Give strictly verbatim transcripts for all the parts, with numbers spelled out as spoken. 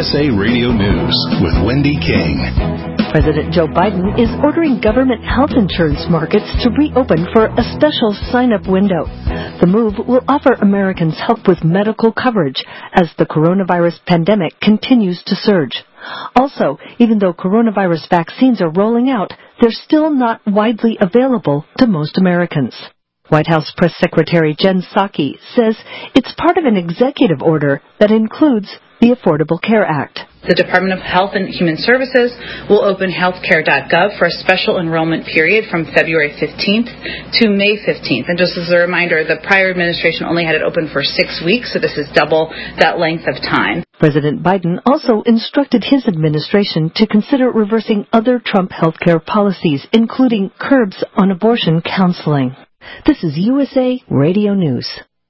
S A Radio News with Wendy King. President Joe Biden is ordering government health insurance markets to reopen for a special sign-up window. The move will offer Americans help with medical coverage as the coronavirus pandemic continues to surge. Also, even though coronavirus vaccines are rolling out, they're still not widely available to most Americans. White House Press Secretary Jen Psaki says it's part of an executive order that includes the Affordable Care Act. The Department of Health and Human Services will open healthcare dot gov for a special enrollment period from February fifteenth to May fifteenth. And just as a reminder, the prior administration only had it open for six weeks, so this is double that length of time. President Biden also instructed his administration to consider reversing other Trump healthcare policies, including curbs on abortion counseling. This is U S A Radio News.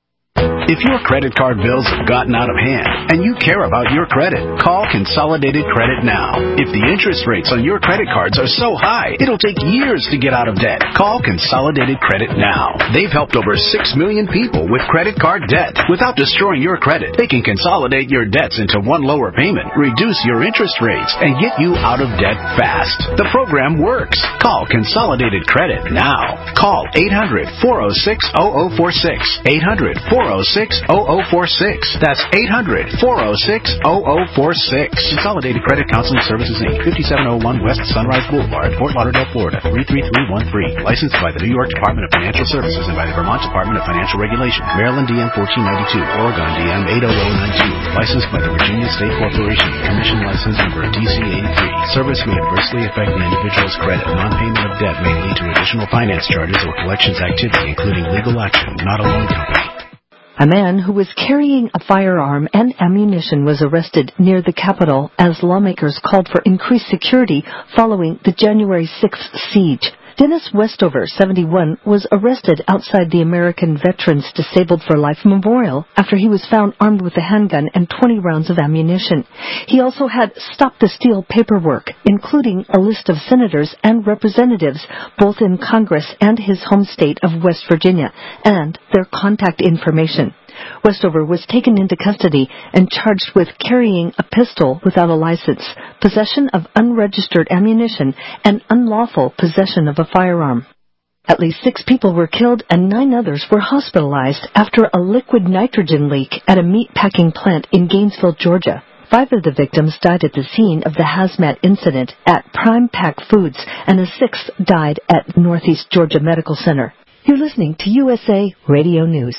If your credit card bills have gotten out of hand and you care about your credit, call Consolidated Credit now. If the interest rates on your credit cards are so high, it'll take years to get out of debt. Call Consolidated Credit now. They've helped over six million people with credit card debt. Without destroying your credit, they can consolidate your debts into one lower payment, reduce your interest rates, and get you out of debt fast. The program works. Call Consolidated Credit now. Call eight hundred, four oh six, oh oh four six. eight hundred, four oh six, oh oh four six. That's eight hundred, four oh six, oh oh four six. Consolidated Credit Counseling Services, Incorporated, fifty-seven oh one West Sunrise Boulevard, Fort Lauderdale, Florida, three three three one three. Licensed by the New York Department of Financial Services and by the Vermont Department of Financial Regulation. Maryland D M fourteen ninety-two, Oregon D M eight oh oh nine two. Licensed by the Virginia State Corporation. Commission license number D C eighty-three. Service may adversely affect the individual's credit. Non-payment of debt may lead to additional finance charges or collections activity, including legal action, not a loan company. A man who was carrying a firearm and ammunition was arrested near the Capitol as lawmakers called for increased security following the January sixth siege. Dennis Westover, seventy-one, was arrested outside the American Veterans Disabled for Life Memorial after he was found armed with a handgun and twenty rounds of ammunition. He also had Stop the Steal paperwork, including a list of senators and representatives, both in Congress and his home state of West Virginia, and their contact information. Westover was taken into custody and charged with carrying a pistol without a license, possession of unregistered ammunition, and unlawful possession of a firearm. At least six people were killed and nine others were hospitalized after a liquid nitrogen leak at a meat packing plant in Gainesville, Georgia. Five of the victims died at the scene of the hazmat incident at Prime Pack Foods, and a sixth died at Northeast Georgia Medical Center. You're listening to U S A Radio News.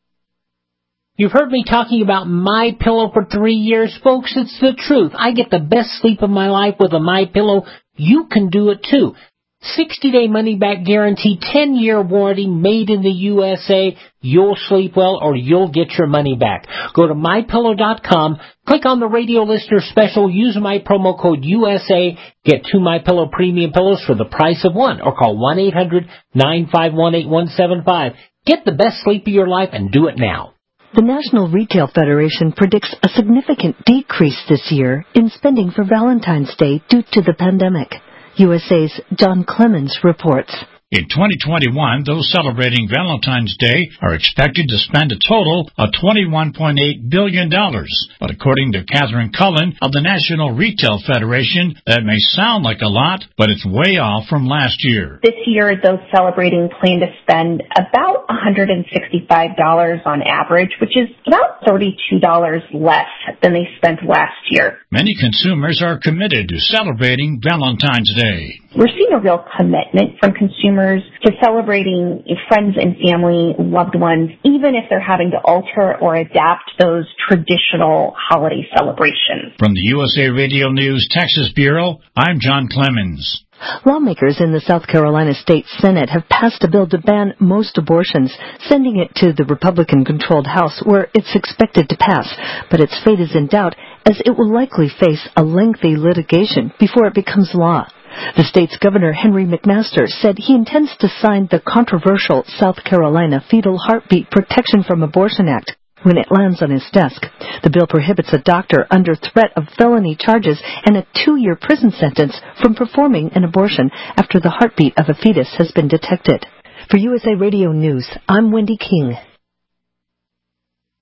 You've heard me talking about MyPillow for three years, folks. It's the truth. I get the best sleep of my life with a MyPillow. You can do it too. sixty-day money-back guarantee, ten-year warranty, made in the U S A. You'll sleep well or you'll get your money back. Go to my pillow dot com, click on the radio listener special, use my promo code U S A, get two MyPillow premium pillows for the price of one, or call one eight hundred, nine five one, eight one seven five. Get the best sleep of your life and do it now. The National Retail Federation predicts a significant decrease this year in spending for Valentine's Day due to the pandemic. U S A's John Clemens reports. In twenty twenty-one, those celebrating Valentine's Day are expected to spend a total of twenty-one point eight billion dollars. But according to Catherine Cullen of the National Retail Federation, that may sound like a lot, but it's way off from last year. This year, those celebrating plan to spend about one hundred sixty-five dollars on average, which is about thirty-two dollars less than they spent last year. Many consumers are committed to celebrating Valentine's Day. We're seeing a real commitment from consumers to celebrating friends and family, loved ones, even if they're having to alter or adapt those traditional holiday celebrations. From the U S A Radio News Texas Bureau, I'm John Clemens. Lawmakers in the South Carolina State Senate have passed a bill to ban most abortions, sending it to the Republican-controlled House, where it's expected to pass. But its fate is in doubt, as it will likely face a lengthy litigation before it becomes law. The state's Governor Henry McMaster said he intends to sign the controversial South Carolina Fetal Heartbeat Protection from Abortion Act when it lands on his desk. The bill prohibits a doctor under threat of felony charges and a two-year prison sentence from performing an abortion after the heartbeat of a fetus has been detected. For U S A Radio News, I'm Wendy King.